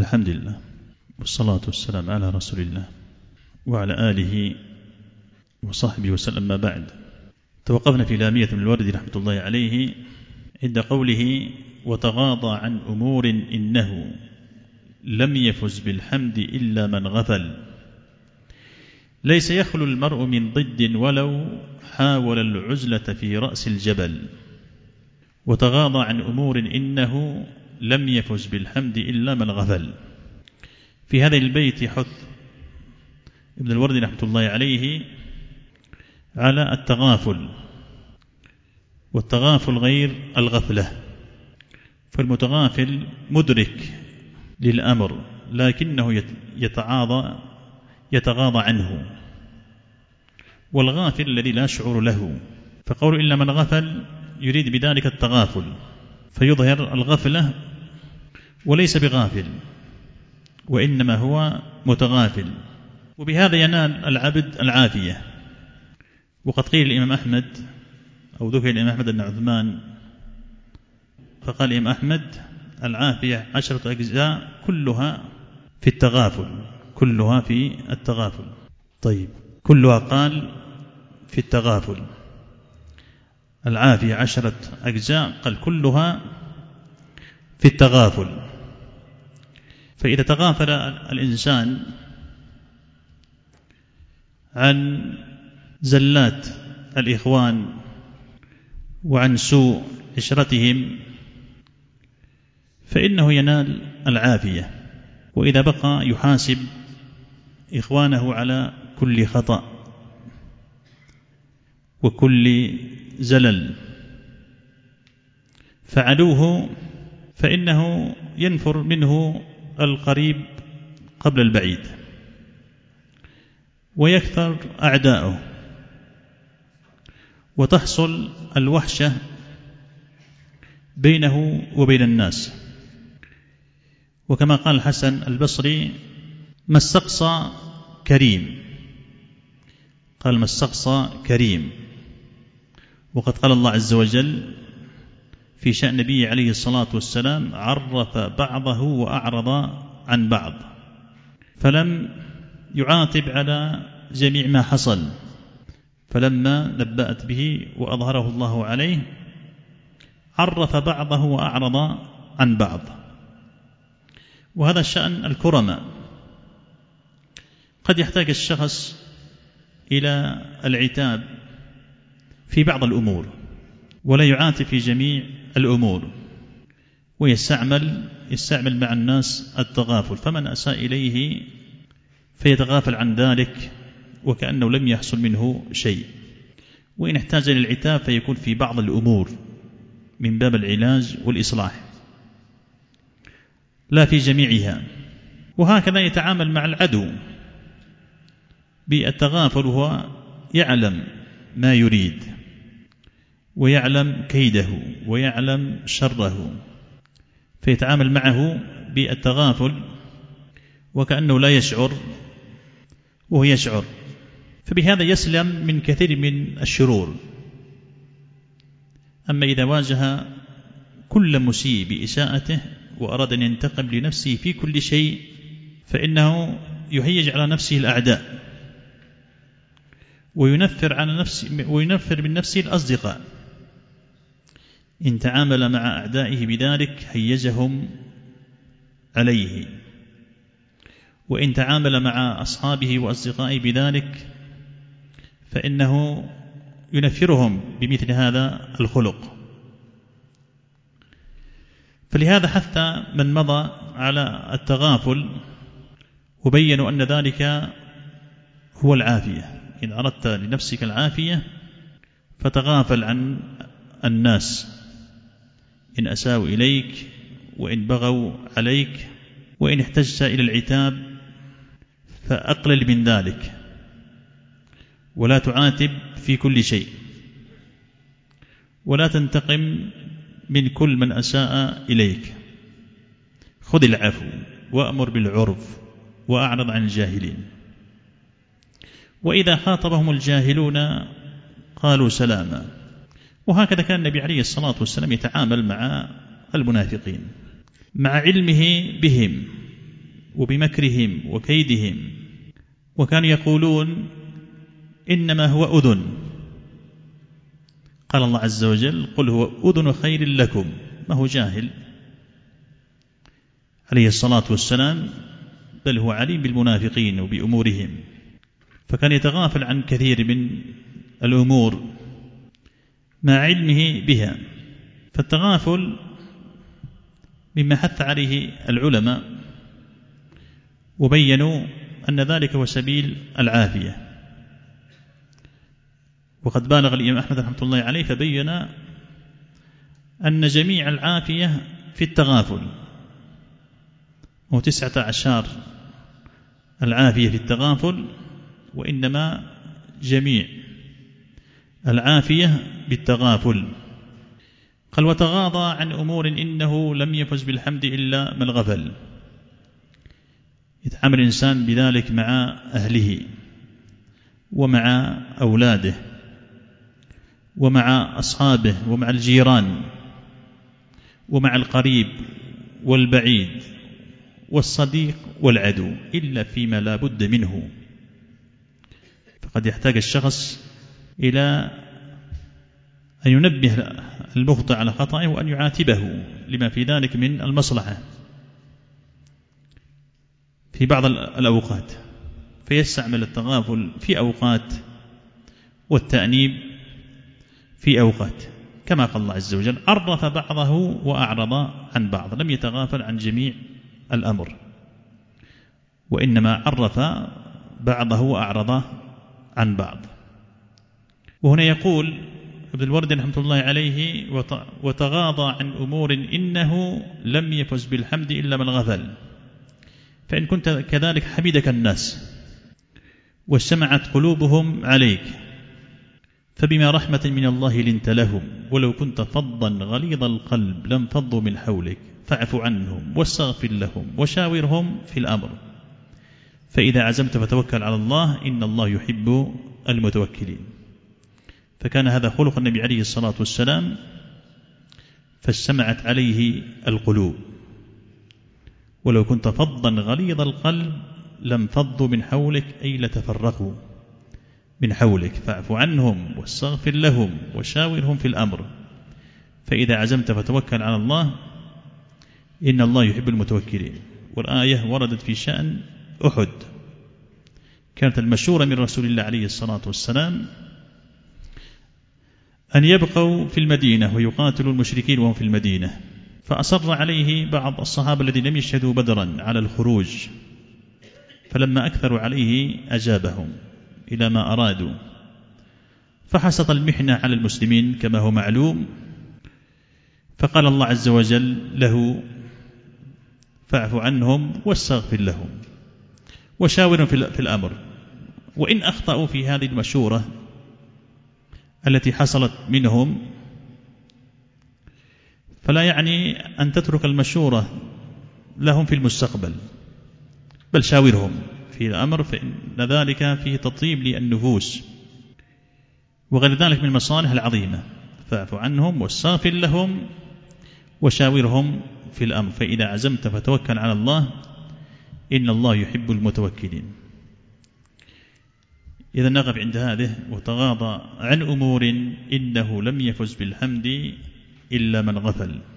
الحمد لله والصلاة والسلام على رسول الله وعلى آله وصحبه وسلم. ما بعد، توقفنا في لامية بن الوردي رحمة الله عليه عند قوله: وتغاضى عن أمور إنه لم يفز بالحمد إلا من غفل، ليس يخلو المرء من ضد ولو حاول العزلة في رأس الجبل. وتغاضى عن أمور إنه لم يفز بالحمد إلا من غفل. في هذا البيت يحث ابن الوردي رحمة الله عليه على التغافل، والتغافل غير الغفلة، فالمتغافل مدرك للأمر لكنه يتغاضى عنه، والغافل الذي لا شعور له. فقول إلا من غفل يريد بذلك التغافل، فيظهر الغفلة وليس بغافل وإنما هو متغافل، وبهذا ينال العبد العافية. وقد قيل الإمام أحمد أو ذكر الإمام أحمد بن عثمان فقال الإمام أحمد: العافية 10 أجزاء كلها في التغافل، كلها في التغافل. طيب، كلها قال في التغافل، العافية 10 أجزاء قال كلها في التغافل. فإذا تغافل الإنسان عن زلات الإخوان وعن سوء عشرتهم فإنه ينال العافية، وإذا بقى يحاسب إخوانه على كل خطأ وكل زلل فعلوه فإنه ينفر منه القريب قبل البعيد، ويكثر أعداؤه، وتحصل الوحشة بينه وبين الناس. وكما قال الحسن البصري: ما استقصى كريم، قال ما استقصى كريم. وقد قال الله عز وجل في شأن نبيه عليه الصلاة والسلام: عرف بعضه وأعرض عن بعض، فلم يعاتب على جميع ما حصل، فلما نبأت به وأظهره الله عليه عرف بعضه وأعرض عن بعض. وهذا شأن الكرماء. قد يحتاج الشخص إلى العتاب في بعض الأمور ولا يعاتب في جميع الأمور، ويستعمل مع الناس التغافل، فمن أساء إليه فيتغافل عن ذلك وكأنه لم يحصل منه شيء. وإن احتاج للعتاب فيكون في بعض الأمور من باب العلاج والإصلاح لا في جميعها. وهكذا يتعامل مع العدو بالتغافل، وهو يعلم ما يريد ويعلم كيده ويعلم شره، فيتعامل معه بالتغافل وكأنه لا يشعر وهو يشعر، فبهذا يسلم من كثير من الشرور. أما إذا واجه كل مسيء بإساءته وأراد أن ينتقم لنفسه في كل شيء فإنه يهيج على نفسه الأعداء وينفر من نفسه الأصدقاء. إن تعامل مع أعدائه بذلك هيجهم عليه، وإن تعامل مع أصحابه وأصدقائه بذلك فإنه ينفرهم بمثل هذا الخلق. فلهذا حث من مضى على التغافل وبينوا أن ذلك هو العافية. إن أردت لنفسك العافية فتغافل عن الناس إن أساءوا إليك وإن بغوا عليك، وإن احتجت إلى العتاب فأقلل من ذلك، ولا تعاتب في كل شيء، ولا تنتقم من كل من أساء إليك. خذ العفو وأمر بالعرف وأعرض عن الجاهلين. وإذا خاطبهم الجاهلون قالوا سلاما. وهكذا كان النبي عليه الصلاة والسلام يتعامل مع المنافقين مع علمه بهم وبمكرهم وكيدهم، وكانوا يقولون إنما هو أذن. قال الله عز وجل: قل هو أذن خير لكم. ما هو جاهل عليه الصلاة والسلام، بل هو عليم بالمنافقين وبأمورهم، فكان يتغافل عن كثير من الأمور مع علمه بها. فالتغافل مما حث عليه العلماء وبينوا أن ذلك هو سبيل العافية. وقد بالغ الإمام أحمد رحمة الله عليه فبين أن جميع العافية في التغافل، و19 العافية في التغافل، وإنما جميع العافية بالتغافل. قال: وتغاضى عن أمور إنه لم يفز بالحمد إلا من غفل. يتعامل الإنسان بذلك مع أهله ومع أولاده ومع أصحابه ومع الجيران ومع القريب والبعيد والصديق والعدو، إلا فيما لا بد منه. فقد يحتاج الشخص إلى أن ينبه المخطئ على خطأه وأن يعاتبه لما في ذلك من المصلحة في بعض الأوقات، فيستعمل التغافل في أوقات والتأنيب في أوقات، كما قال الله عز وجل: عرف بعضه وأعرض عن بعض. لم يتغافل عن جميع الأمر، وإنما عرف بعضه وأعرض عن بعض. وهنا يقول ابن الوردي رحمة الله عليه: وتغاضى عن أمور إنه لم يفز بالحمد إلا من غفل. فإن كنت كذلك حمدك الناس واجتمعت قلوبهم عليك، فبما رحمة من الله لنت لهم، ولو كنت فظا غليظ القلب لانفضوا من حولك، فاعف عنهم واستغفر لهم وشاورهم في الأمر، فإذا عزمت فتوكل على الله، إن الله يحب المتوكلين. فكان هذا خلق النبي عليه الصلاة والسلام، فاجتمعت عليه القلوب. ولو كنت فظا غليظ القلب لانفضوا من حولك، أي لتفرقوا من حولك، فاعف عنهم واستغفر لهم وشاورهم في الأمر، فإذا عزمت فتوكل على الله، إن الله يحب المتوكلين. والآية وردت في شأن أحد، كانت المشورة من رسول الله عليه الصلاة والسلام أن يبقوا في المدينة ويقاتلوا المشركين وهم في المدينة، فأصر عليه بعض الصحابة الذين لم يشهدوا بدرا على الخروج، فلما أكثروا عليه أجابهم إلى ما أرادوا، فحسط المحنة على المسلمين كما هو معلوم. فقال الله عز وجل له: فاعف عنهم واستغفر لهم وشاورهم في الأمر. وإن أخطأوا في هذه المشورة التي حصلت منهم، فلا يعني أن تترك المشورة لهم في المستقبل، بل شاورهم في الأمر، فإن ذلك فيه تطيب للنفوس وغير ذلك من المصالح العظيمة. فاعف عنهم واستغفر لهم وشاورهم في الأمر، فإذا عزمت فتوكل على الله، إن الله يحب المتوكلين. إذا نقف عند هذه: وتغاضى عن أمور إنه لم يفز بالحمد إلا من غفل.